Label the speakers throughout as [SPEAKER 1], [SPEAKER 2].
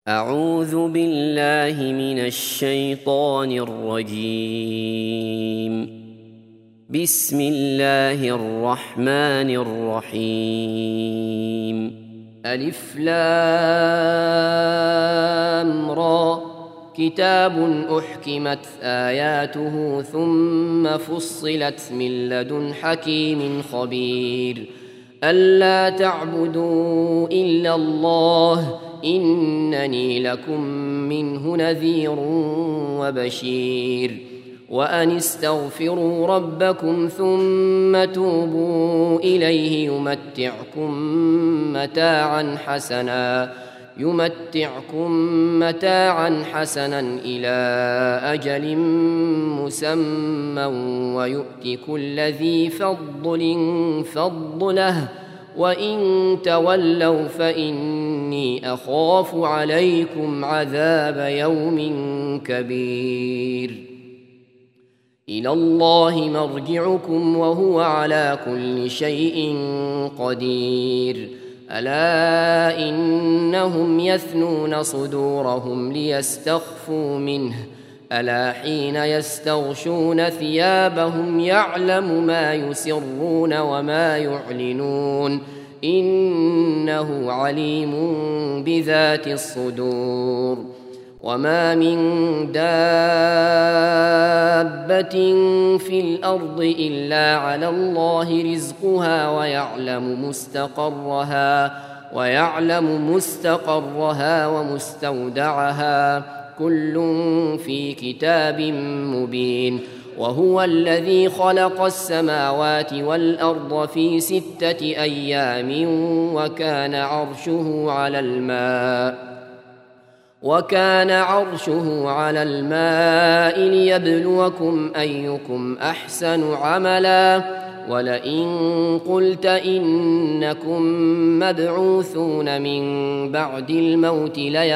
[SPEAKER 1] أعوذ بالله من الشيطان الرجيم. بسم الله الرحمن الرحيم. ألف لام را، كتاب أحكمت آياته ثم فصلت من لدن حكيم خبير. ألا تعبدوا إلا الله إنني لكم منه نذير وبشير. وأن استغفروا ربكم ثم توبوا إليه يمتعكم متاعا حسنا إلى أجل مسمى ويؤت كل ذي فضل فضله، وإن تولوا فإني أخاف عليكم عذاب يوم كبير. إلى الله مرجعكم وهو على كل شيء قدير. ألا إنهم يثنون صدورهم ليستخفوا منه، ألا حين يستغشون ثيابهم يعلم ما يسرون وما يعلنون إنه عليم بذات الصدور. وما من دابة في الأرض إلا على الله رزقها ويعلم مستقرها ومستودعها، كل في كتاب مبين. وهو الذي خلق السماوات والأرض في 6 أيام وكان عرشه على الماء ليبلوكم أيكم أحسن عملا. ولئن قلت إنكم مبعوثون من بعد الموت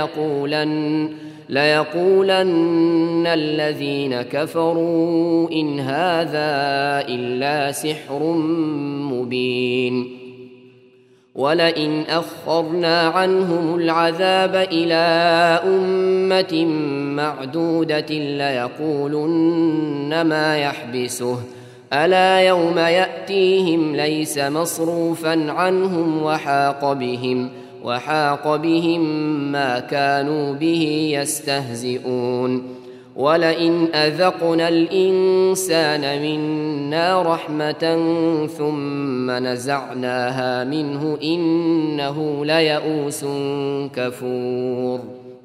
[SPEAKER 1] ليقولن الذين كفروا إن هذا إلا سحر مبين. ولئن أخرنا عنهم العذاب إلى أمة معدودة ليقولن ما يحبسه، ألا يوم يأتيهم ليس مصروفا عنهم وحاق بهم ما كانوا به يستهزئون. ولئن أذقنا الإنسان منا رحمة ثم نزعناها منه إنه ليئوس كفور.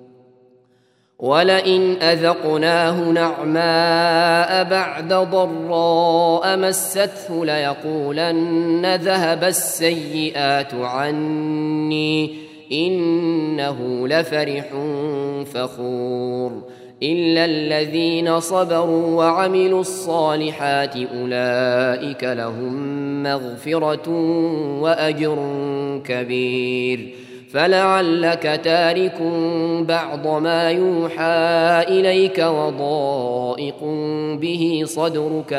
[SPEAKER 1] ولئن أذقناه نعماء بعد ضراء مسته ليقولن ذهب السيئات عني إنه لفرح فخور. إلا الذين صبروا وعملوا الصالحات أولئك لهم مغفرة وأجر كبير. فلعلك تارك بعض ما يوحى إليك وضائق به صدرك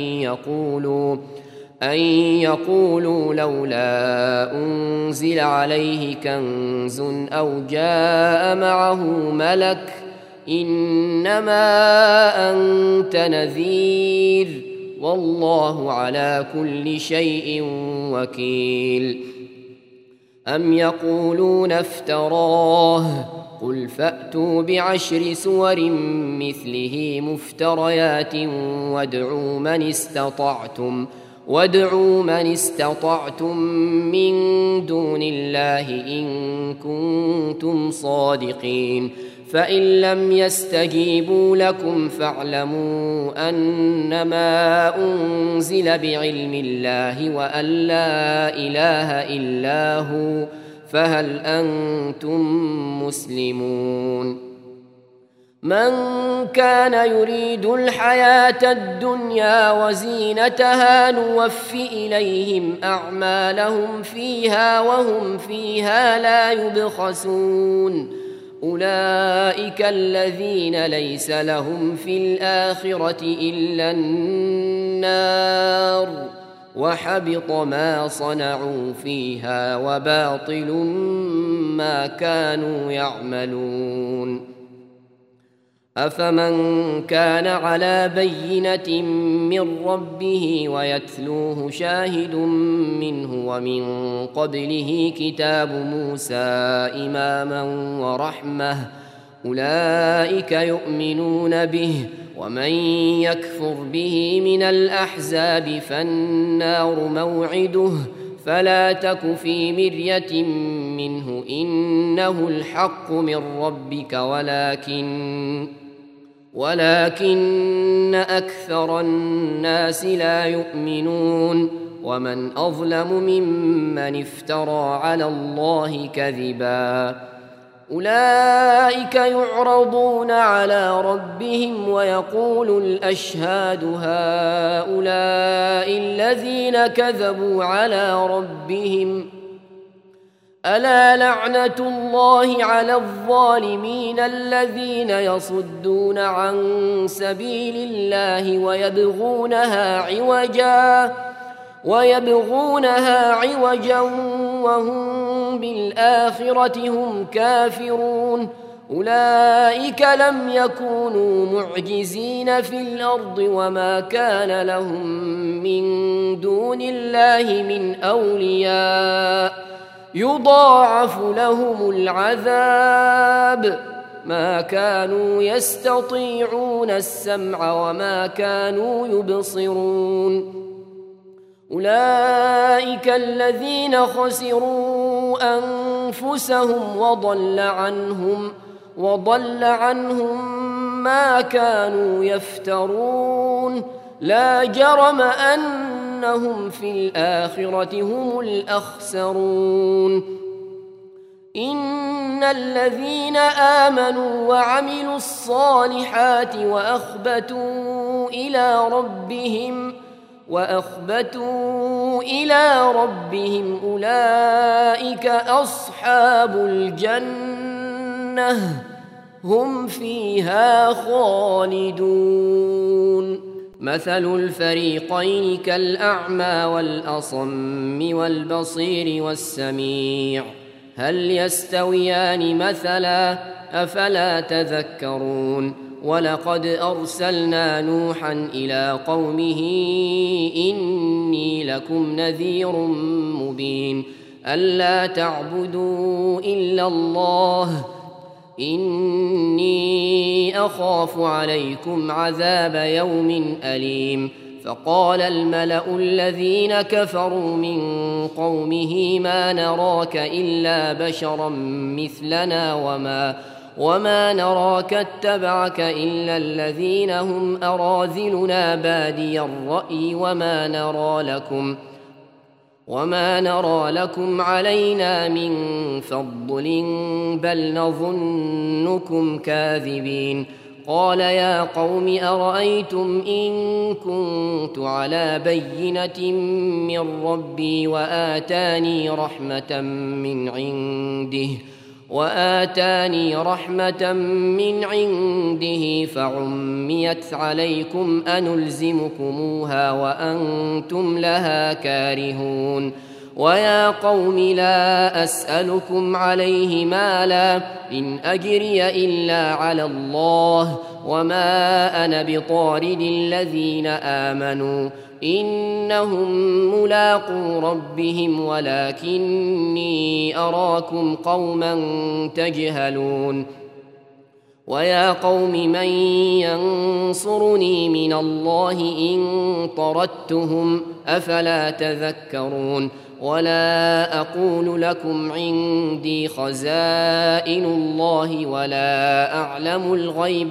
[SPEAKER 1] أن يقولوا لولا أنزل عليه كنز أو جاء معه ملك إنما أنت نذير والله على كل شيء وكيل. أم يقولون افتراه قل فأتوا ب10 سور مثله مفتريات وادعوا من استطعتم من دون الله إن كنتم صادقين. فإن لم يستجيبوا لكم فاعلموا أنما أنزل بعلم الله وأن لا إله إلا هو، فهل أنتم مسلمون؟ من كان يريد الحياة الدنيا وزينتها نوف إليهم أعمالهم فيها وهم فيها لا يبخسون. أولئك الذين ليس لهم في الآخرة إلا النار وحبط ما صنعوا فيها وباطل ما كانوا يعملون. أفمن كان على بينة من ربه ويتلوه شاهد منه ومن قبله كتاب موسى إماما ورحمة أولئك يؤمنون به، ومن يكفر به من الأحزاب فالنار موعده، فلا تك في مرية منه إنه الحق من ربك ولكن أكثر الناس لا يؤمنون. ومن أظلم ممن افترى على الله كذبا. أولئك يعرضون على ربهم ويقول الأشهاد هؤلاء الذين كذبوا على ربهم ألا لعنة الله على الظالمين الذين يصدون عن سبيل الله ويبغونها عوجا وهم بالآخرة هم كافرون. أولئك لم يكونوا معجزين في الأرض وما كان لهم من دون الله من أولياء يضاعف لهم العذاب ما كانوا يستطيعون السمع وما كانوا يبصرون. أولئك الذين خسروا أنفسهم وضل عنهم ما كانوا يفترون. لا جرم أنهم في الآخرة هم الأخسرون. إن الذين آمنوا وعملوا الصالحات وأخبتوا إلى ربهم أولئك أصحاب الجنة هم فيها خالدون. مثل الفريقين كالأعمى والأصم والبصير والسميع هل يستويان مثلا أفلا تذكرون. ولقد أرسلنا نوحا إلى قومه إني لكم نذير مبين ألا تعبدوا إلا الله إني أخاف عليكم عذاب يوم أليم. فقال الملأ الذين كفروا من قومه ما نراك إلا بشرا مثلنا وما نراك اتبعك إلا الذين هم أراذلنا بادي الرأي وما نرى لكم علينا من فضل بل نظنكم كاذبين. قال يا قوم أرأيتم إن كنت على بينة من ربي وآتاني رحمة من عنده فعميت عليكم أنلزمكموها وأنتم لها كارهون. ويا قوم لا أسألكم عليه مالا إن أجري إلا على الله وما أنا بطارد الذين آمنوا إنهم ملاقو ربهم ولكني أراكم قوما تجهلون. ويا قوم من ينصرني من الله إن طردتهم أفلا تذكرون. ولا أقول لكم عندي خزائن الله ولا أعلم الغيب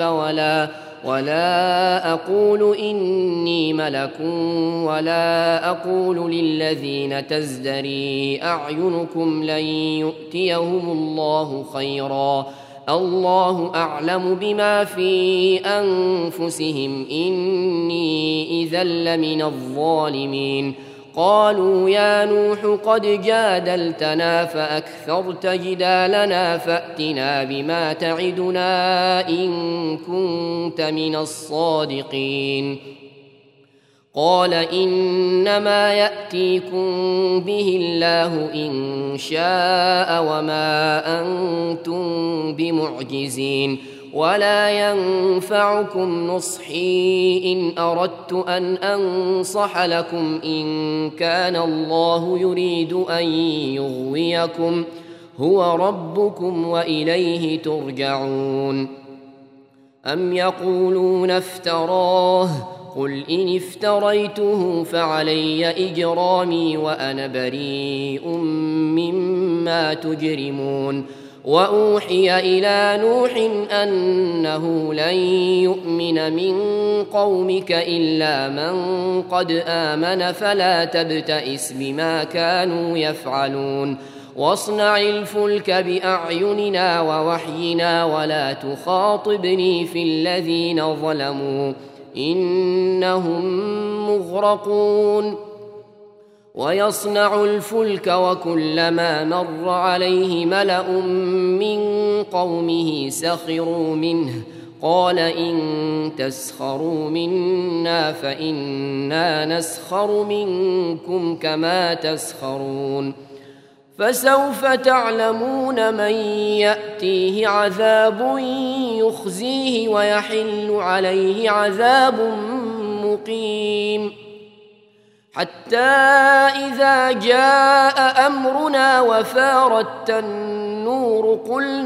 [SPEAKER 1] ولا أقول إني ملك ولا أقول للذين تزدري أعينكم لن يؤتيهم الله خيرا الله أعلم بما في أنفسهم إني إذا لمن الظالمين. قالوا يا نوح قد جادلتنا فأكثرت جدالنا فأتنا بما تعدنا إن كنت من الصادقين. قال إنما يأتيكم به الله إن شاء وما أنتم بمعجزين ولا ينفعكم نصحي إن أردت أن أنصح لكم إن كان الله يريد أن يغويكم هو ربكم وإليه ترجعون. أم يقولون افتراه قل إن افتريته فعلي إجرامي وأنا بريء مما تجرمون. وأوحي إلى نوح أنه لن يؤمن من قومك إلا من قد آمن فلا تبتئس بما كانوا يفعلون واصنع الفلك بأعيننا ووحينا ولا تخاطبني في الذين ظلموا إنهم مغرقون. ويصنع الفلك وكلما مر عليه ملأ من قومه سخروا منه قال إن تسخروا منا فإنا نسخر منكم كما تسخرون. فسوف تعلمون من يأتيه عذاب يخزيه ويحل عليه عذاب مقيم. حتى إذا جاء أمرنا وفارت النور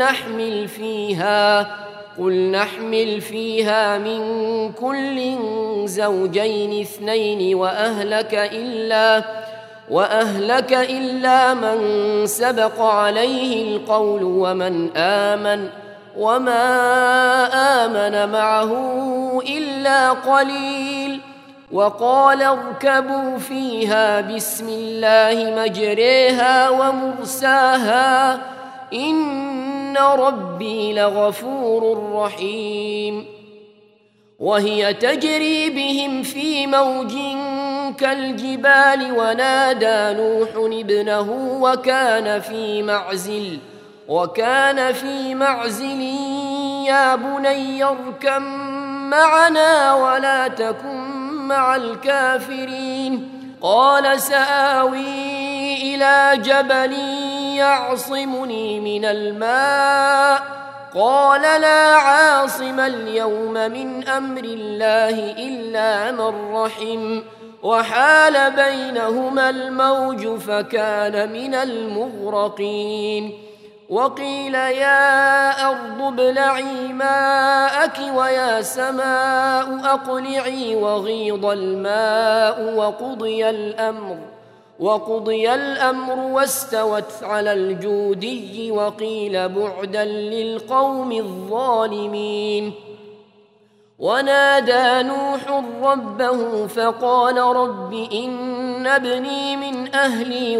[SPEAKER 1] قل نحمل فيها من كل زوجين اثنين وأهلك إلا من سبق عليه القول ومن آمن وما آمن معه إلا قليل. وقال اركبوا فيها بسم الله مجريها ومرساها إن ربي لغفور رحيم. وهي تجري بهم في موج كالجبال ونادى نوح ابنه وكان في معزل يا بني اركب معنا ولا تكن مع الكافرين. قال سآوي إلى جبل يعصمني من الماء قال لا عاصم اليوم من أمر الله إلا من رحم وحال بينهما الموج فكان من المغرقين. وقيل يا أرض ابلعي ماءك ويا سماء أقلعي وغيض الماء وقضي الأمر واستوت على الجودي وقيل بعدا للقوم الظالمين. ونادى نوح ربه فقال رب إن ابني من أهلي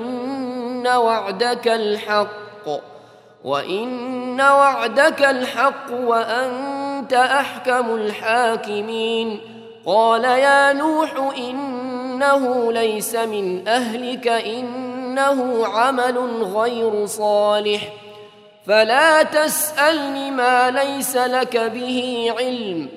[SPEAKER 1] وإن وعدك الحق وأنت أحكم الحاكمين. قال يا نوح إنه ليس من أهلك إنه عمل غير صالح فلا تسألني ما ليس لك به علم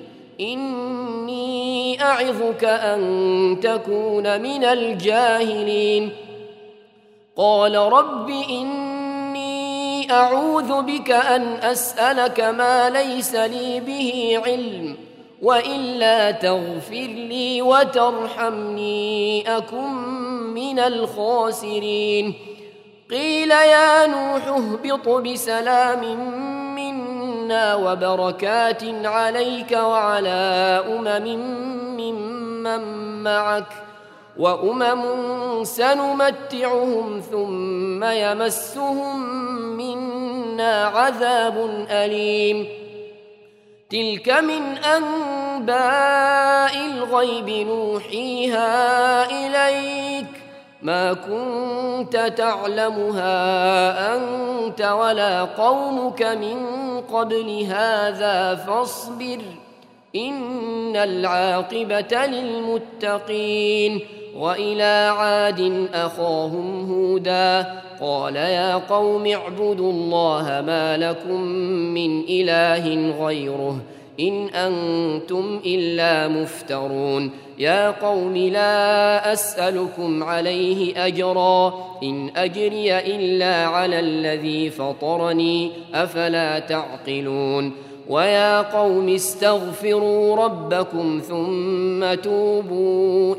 [SPEAKER 1] إني أعظك أن تكون من الجاهلين. قال رب إني أعوذ بك أن أسألك ما ليس لي به علم وإلا تغفر لي وترحمني أكن من الخاسرين. قيل يا نوح اهبط بسلام منا وبركات عليك وعلى ممن معك وأمم سنمتعهم ثم يمسهم منا عذاب أليم. تلك من أنباء الغيب نوحيها إليك ما كنت تعلمها أنت ولا قومك من قبل هذا فاصبر إن العاقبة للمتقين. وإلى عاد أخاهم هودا قال يا قوم اعبدوا الله ما لكم من إله غيره إن أنتم إلا مفترون يا قوم لا أسألكم عليه أجرا إن أجري إلا على الذي فطرني أفلا تعقلون ويا قوم استغفروا ربكم ثم توبوا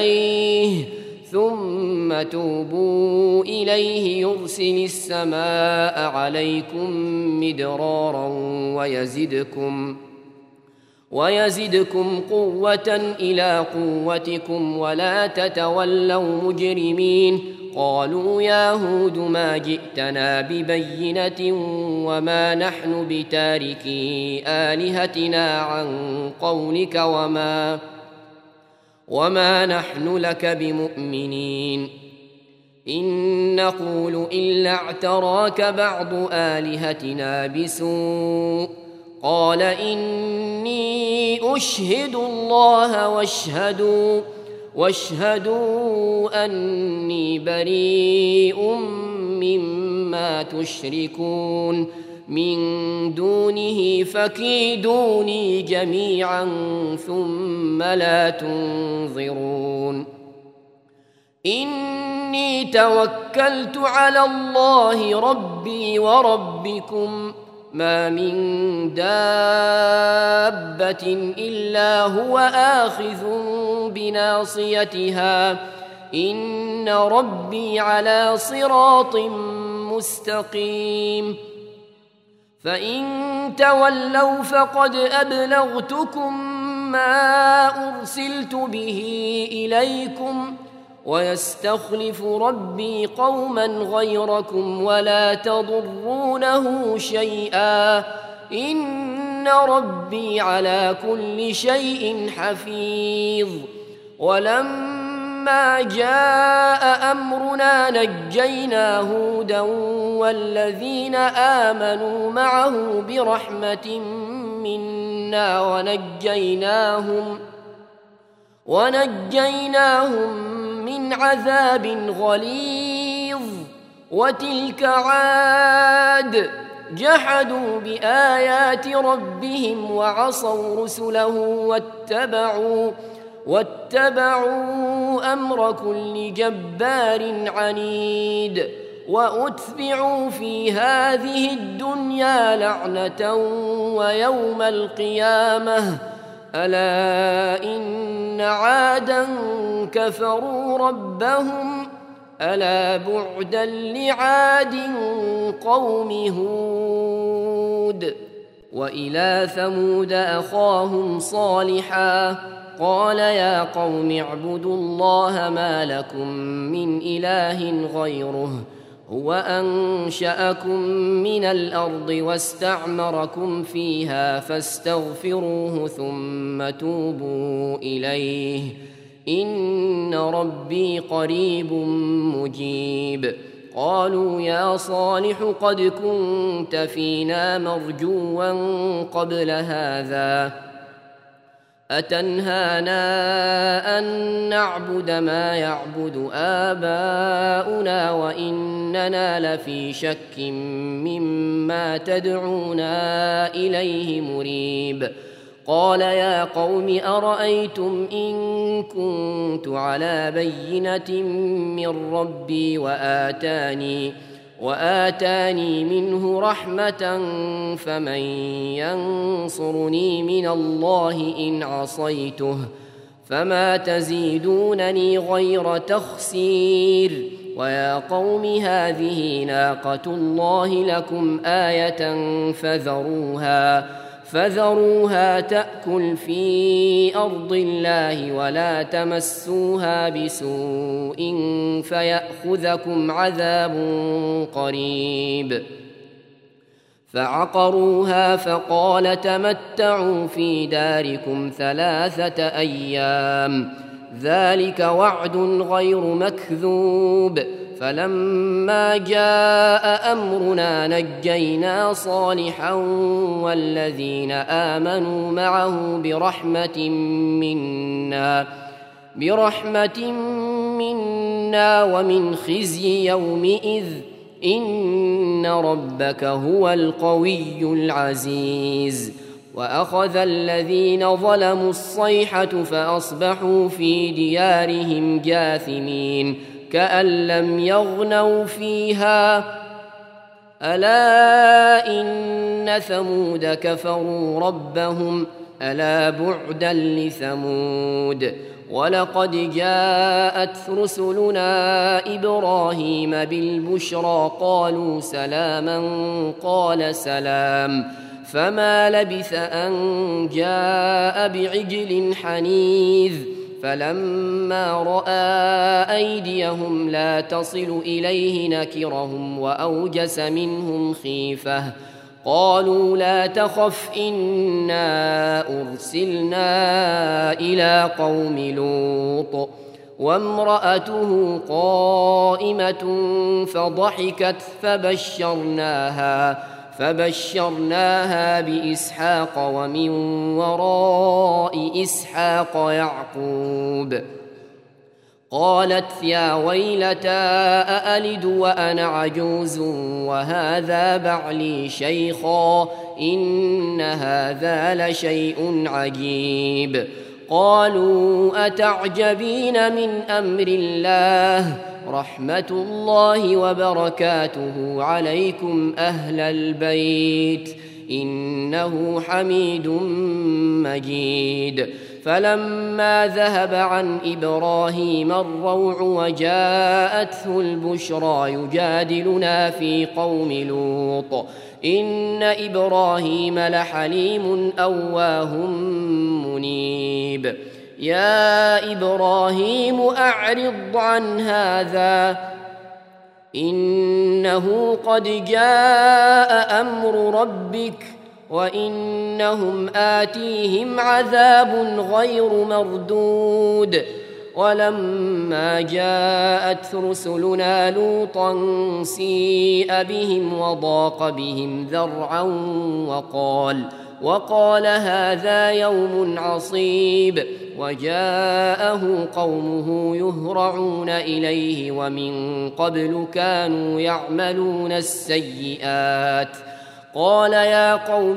[SPEAKER 1] إليه يرسل السماء عليكم مدرارا ويزدكم قوة إلى قوتكم ولا تتولوا مجرمين قالوا يا هود ما جئتنا ببينة وما نحن بتاركي آلهتنا عن قولك وما نحن لك بمؤمنين إن نقول إلا اعتراك بعض آلهتنا بسوء قال إني أشهد الله واشهدوا أني بريء مما تشركون من دونه فكيدوني جميعا ثم لا تنظرون إني توكلت على الله ربي وربكم ما من دابة إلا هو آخذ بناصيتها إن ربي على صراط مستقيم فإن تولوا فقد أبلغتكم ما أرسلت به إليكم ويستخلف ربي قوما غيركم ولا تضرونه شيئا إن ربي على كل شيء حفيظ ولما جاء أمرنا نجينا هودا والذين آمنوا معه برحمة منا ونجيناهم من عذاب غليظ وتلك عاد جحدوا بآيات ربهم وعصوا رسله واتبعوا أمر كل جبار عنيد وأتبعوا في هذه الدنيا لعنة ويوم القيامة ألا إن عادا كفروا ربهم ألا بعدا لعاد قوم هود وإلى ثمود أخاهم صالحا قال يا قوم اعبدوا الله ما لكم من إله غيره هو أنشأكم من الأرض واستعمركم فيها فاستغفروه ثم توبوا إليه إن ربي قريب مجيب قالوا يا صالح قد كنت فينا مرجوا قبل هذا أتنهانا أن نعبد ما يعبد آباؤنا وإننا لفي شك مما تدعونا إليه مريب قال يا قوم أرأيتم إن كنت على بينة من ربي وآتاني منه رحمة فمن ينصرني من الله إن عصيته فما تزيدونني غير تخسير ويا قوم هذه ناقة الله لكم آية فذروها تأكل في أرض الله ولا تمسوها بسوء فيأخذكم عذاب قريب فعقروها فقال تمتعوا في داركم 3 أيام ذلك وعد غير مكذوب فلما جاء أمرنا نجينا صالحا والذين آمنوا معه برحمة منا ومن خزي يومئذ إن ربك هو القوي العزيز وأخذ الذين ظلموا الصيحة فأصبحوا في ديارهم جاثمين كأن لم يغنوا فيها ألا إن ثمود كفروا ربهم ألا بعدا لثمود ولقد جاءت رسلنا إبراهيم بالبشرى قالوا سلاما قال سلام فما لبث أن جاء بعجل حنيذ فلما رأى أيديهم لا تصل إليه نكرهم وأوجس منهم خيفة قالوا لا تخف إنا أرسلنا إلى قوم لوط وامرأته قائمة فضحكت فبشرناها بإسحاق ومن وراء إسحاق يعقوب قالت يا ويلتى أألد وأنا عجوز وهذا بعلي شيخا إن هذا لشيء عجيب قالوا أتعجبين من أمر الله رحمة الله وبركاته عليكم أهل البيت إنه حميد مجيد فلما ذهب عن إبراهيم الروع وجاءته البشرى يجادلنا في قوم لوط إن إبراهيم لحليم أواه منيب يا إبراهيم أعرض عن هذا إنه قد جاء أمر ربك وإنهم آتيهم عذاب غير مردود ولما جاءت رسلنا لوطا سيء بهم وضاق بهم ذرعا وقال هذا يوم عصيب وجاءه قومه يهرعون إليه ومن قبل كانوا يعملون السيئات قال يا قوم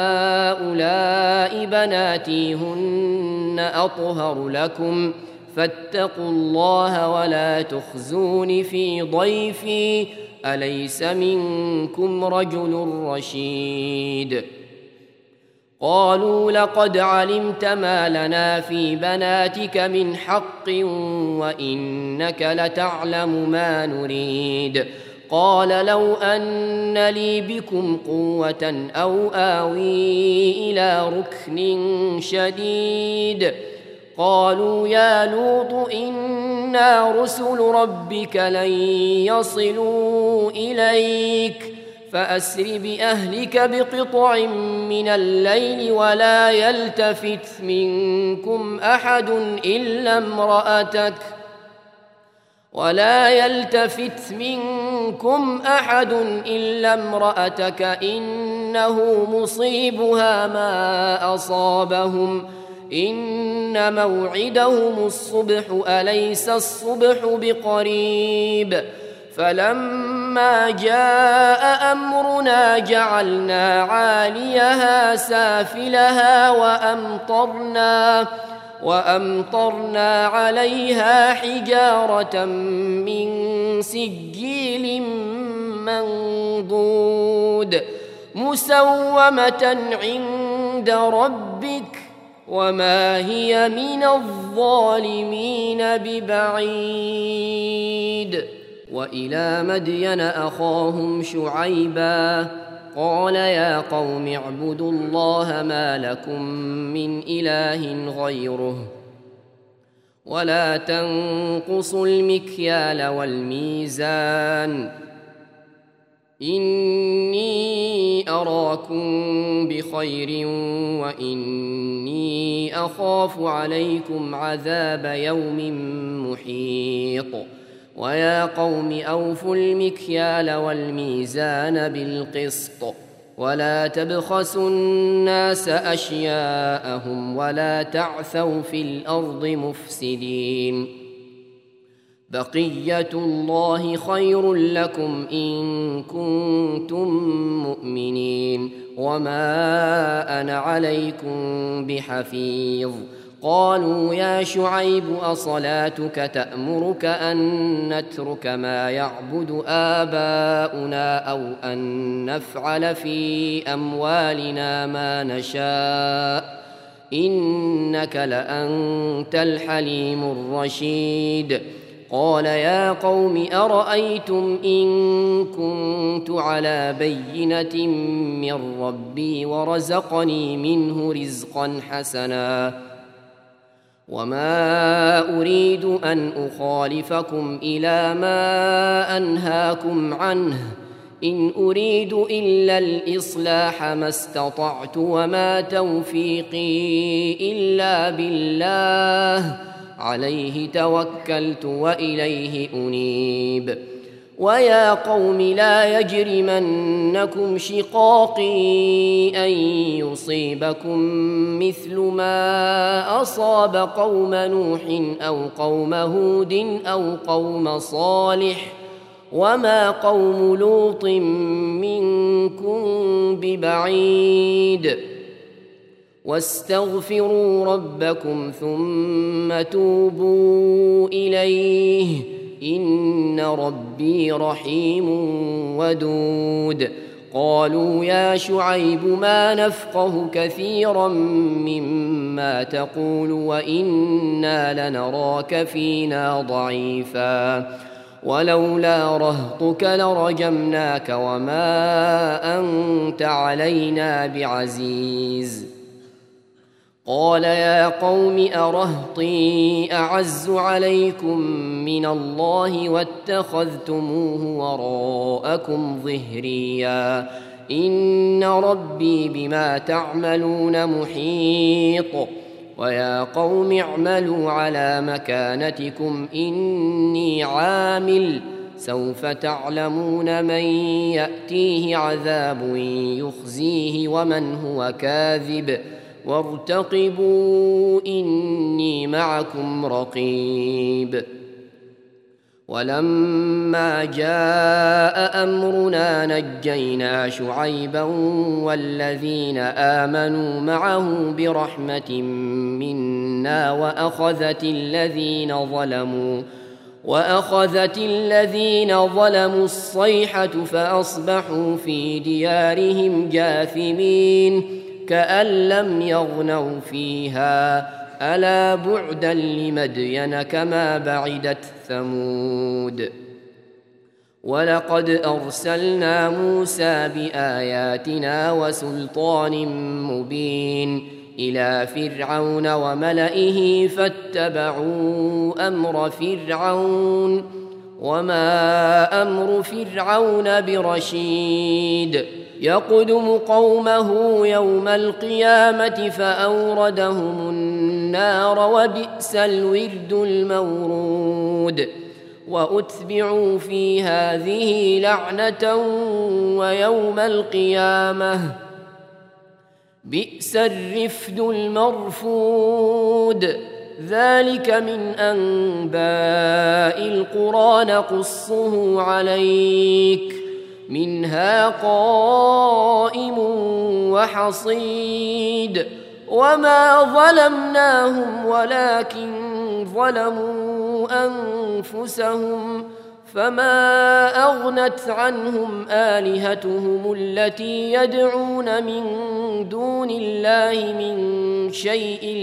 [SPEAKER 1] هؤلاء بناتي هن أطهر لكم فاتقوا الله ولا تخزون في ضيفي أليس منكم رجل رشيد قالوا لقد علمت ما لنا في بناتك من حق وإنك لتعلم ما نريد قال لو أن لي بكم قوة أو آوي إلى ركن شديد قالوا يا لوط إنا رسل ربك لن يصلوا إليك فأسر بأهلك بقطع من الليل ولا يلتفت منكم أحد إلا امرأتك إنه مصيبها ما أصابهم إن موعدهم الصبح أليس الصبح بقريب فلما جاء أمرنا جعلنا عاليها سافلها وأمطرنا عليها حجارة من سجيل منضود مسومة عند ربك وما هي من الظالمين ببعيد وإلى مدين أخاهم شعيبا قال يا قوم اعبدوا الله ما لكم من إله غيره ولا تنقصوا المكيال والميزان إني أراكم بخير وإني أخاف عليكم عذاب يوم محيط ويا قوم أوفوا المكيال والميزان بالقسط ولا تبخسوا الناس أشياءهم ولا تعثوا في الأرض مفسدين بقية الله خير لكم إن كنتم مؤمنين وما أنا عليكم بحفيظ. قالوا يا شعيب أصلاتك تأمرك أن نترك ما يعبد آباؤنا أو أن نفعل في أموالنا ما نشاء إنك لأنت الحليم الرشيد. قال يا قوم أرأيتم إن كنت على بينة من ربي ورزقني منه رزقا حسنا وما أريد أن أخالفكم إلى ما أنهاكم عنه إن أريد إلا الإصلاح ما استطعت وما توفيقي إلا بالله عليه توكلت وإليه أنيب. ويا قوم لا يجرمنكم شقاقي أن يصيبكم مثل ما أصاب قوم نوح أو قوم هود أو قوم صالح وما قوم لوط منكم ببعيد. واستغفروا ربكم ثم توبوا إليه إن ربي رحيم ودود. قالوا يا شعيب ما نفقه كثيرا مما تقول وإنا لنراك فينا ضعيفا ولولا رهطك لرجمناك وما أنت علينا بعزيز. قال يا قوم أرهطي أعز عليكم من الله واتخذتموه وراءكم ظهريا إن ربي بما تعملون محيط. ويا قوم اعملوا على مكانتكم إني عامل سوف تعلمون من يأتيه عذاب يخزيه ومن هو كاذب وارتقبوا إني معكم رقيب. ولما جاء أمرنا نجينا شعيبا والذين آمنوا معه برحمة منا وأخذت الذين ظلموا الصيحة فأصبحوا في ديارهم جاثمين كأن لم يغنوا فيها ألا بعدا لمدين كما بعدت ثمود. ولقد أرسلنا موسى بآياتنا وسلطان مبين إلى فرعون وملئه فاتبعوا أمر فرعون وما أمر فرعون برشيد. يقدم قومه يوم القيامة فأوردهم النار وبئس الورد المورود. وأتبعوا في هذه لعنة ويوم القيامة بئس الرفد المرفود. ذلك من أنباء القرى نقصه عليك منها قائم وحصيد. وما ظلمناهم ولكن ظلموا أنفسهم فما أغنت عنهم آلهتهم التي يدعون من دون الله من شيء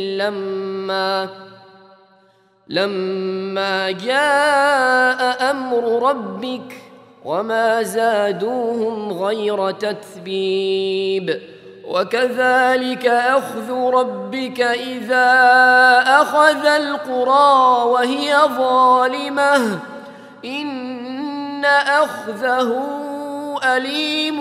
[SPEAKER 1] لما جاء أمر ربك وما زادوهم غير تتبيب. وكذلك أخذ ربك إذا أخذ القرى وهي ظالمة إن أخذه أليم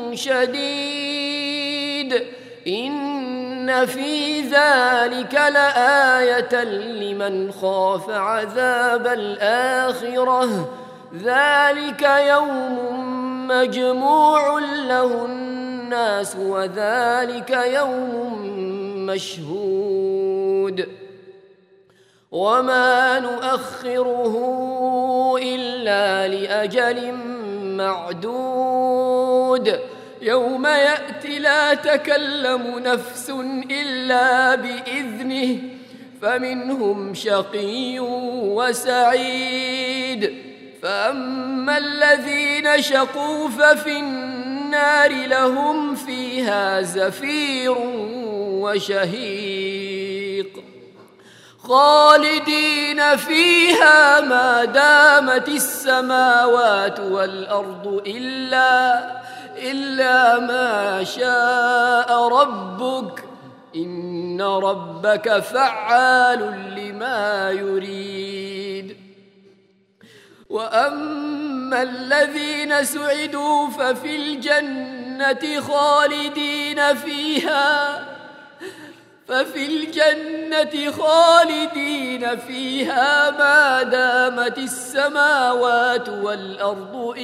[SPEAKER 1] شديد. إن في ذلك لآية لمن خاف عذاب الآخرة ذلك يوم مجموع له الناس وذلك يوم مشهود. وما نؤخره إلا لأجل معدود يوم يأتي لا تكلم نفس إلا بإذنه فمنهم شقي وسعيد فأما الذين شقوا ففي النار لهم فيها زفير وشهيق خالدين فيها ما دامت السماوات والأرض إلا ما شاء ربك إن ربك فعال لما يريد وأما الذين سعدوا ففي الجنة خالدين فيها ما دامت السماوات والأرض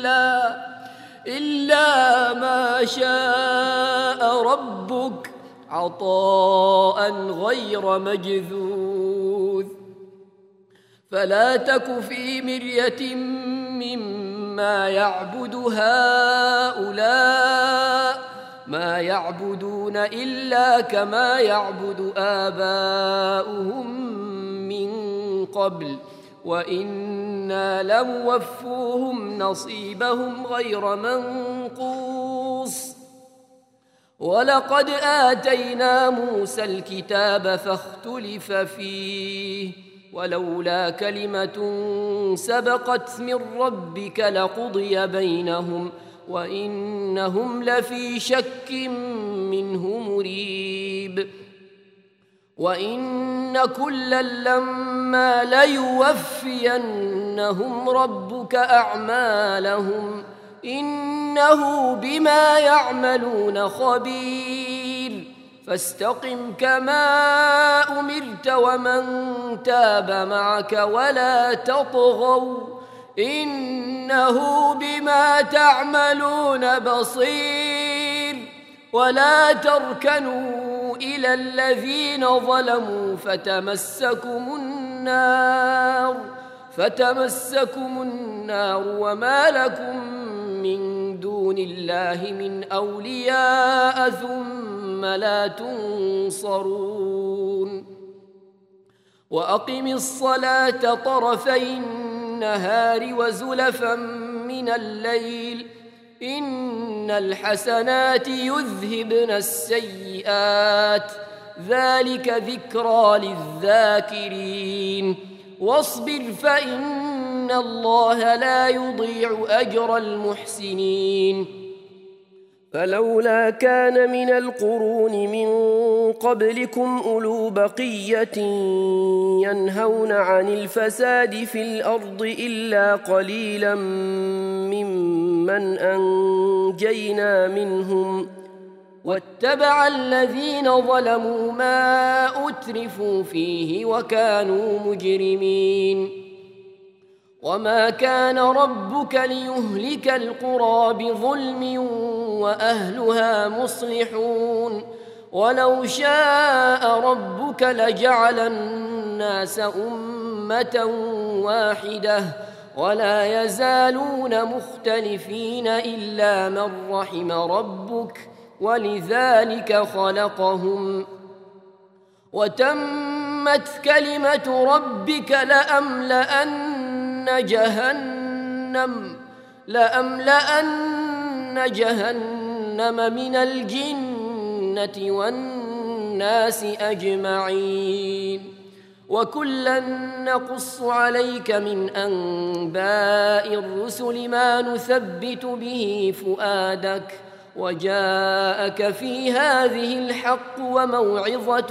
[SPEAKER 1] إلا ما شاء ربك عطاء غير مجذوذ فلا تك في مرية مما يعبد هؤلاء ما يعبدون إلا كما يعبد آباؤهم من قبل وإنا لموفوهم نصيبهم غير منقوص ولقد آتينا موسى الكتاب فاختلف فيه ولولا كلمة سبقت من ربك لقضي بينهم وإنهم لفي شك منه مريب وإن كلا لما ليوفينهم ربك أعمالهم إنه بما يعملون خبير فاستقم كما أمرت ومن تاب معك ولا تطغوا إنه بما تعملون بصير ولا تركنوا إلى الذين ظلموا فتمسكم النار وما لكم من دون الله من أولياء ثم لا تنصرون وأقم الصلاة طرفي النهار وزلفا من الليل إن الحسنات يذهبن السيئات ذلك ذكرى للذاكرين واصبر فإن الله لا يضيع أجر المحسنين فلولا كان من القرون من قبلكم أولو بقية ينهون عن الفساد في الأرض إلا قليلا ممن أنجينا منهم واتبع الذين ظلموا ما أترفوا فيه وكانوا مجرمين وما كان ربك ليهلك القرى بظلم وأهلها مصلحون ولو شاء ربك لجعل الناس أمة واحدة ولا يزالون مختلفين إلا من رحم ربك ولذلك خلقهم وتمت كلمة ربك لأملأن جهنم من الجنة والناس أجمعين وكلا نقص عليك من أنباء الرسل ما نثبت به فؤادك وجاءك في هذه الحق وموعظة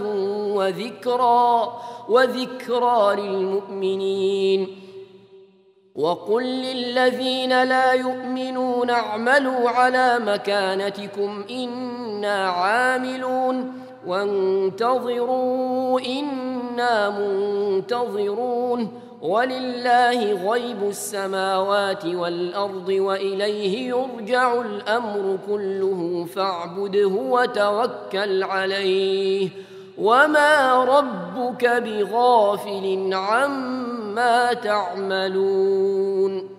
[SPEAKER 1] وذكرى للمؤمنين وقل للذين لا يؤمنون اعملوا على مكانتكم إنا عاملون وانتظروا إنا منتظرون ولله غيب السماوات والأرض وإليه يرجع الأمر كله فاعبده وتوكل عليه وما ربك بغافل عما تعملون